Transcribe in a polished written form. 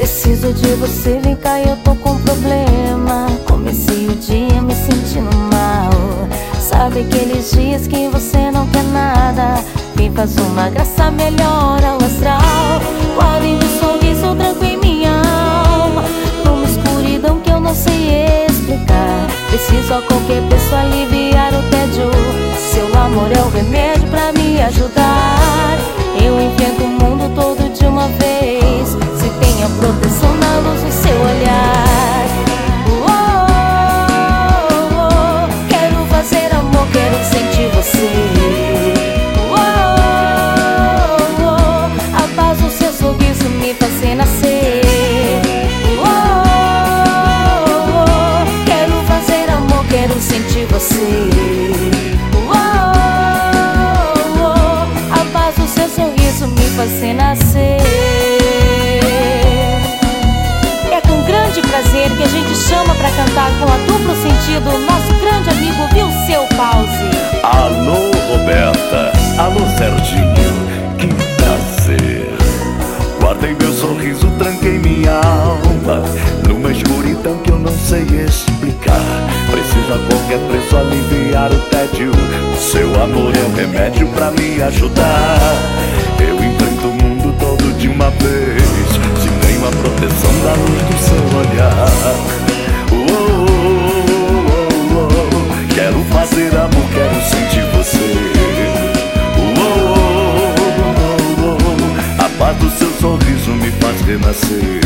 Preciso de você, vem cá, eu tô com problema. Comecei o dia me sentindo mal. Sabe aqueles dias que você não quer nada? Vem, faz uma graça, melhora o astral. Guarde meu sorriso, tranco em minha alma, numa escuridão que eu não sei explicar. Preciso a qualquer pessoa aliviar o tédio. Seu amor é o remédio pra me ajudar. Eu enfrento o mundo todo de uma vez. Se tem a proteção na luz do seu olhar. Quero fazer amor, quero sentir você. A paz do seu sorriso me faz renascer. Quero fazer amor, quero sentir você. A paz do seu sorriso me faz renascer. É com grande prazer que a gente chama pra cantar com a duplo sentido o nosso grande amigo Vilseu Pause. Alô Roberta, alô Serginho, que prazer. Guardei meu sorriso, tranquei minha alma, numa escuridão que eu não sei explicar. Preciso a qualquer preço aliviar o tédio. Seu amor é o remédio pra me ajudar. Eu enfrento o mundo todo de uma vez. Se tenho a proteção da luz do seu olhar. Quero fazer amor, quero sentir você. A paz do seu sorriso me faz renascer.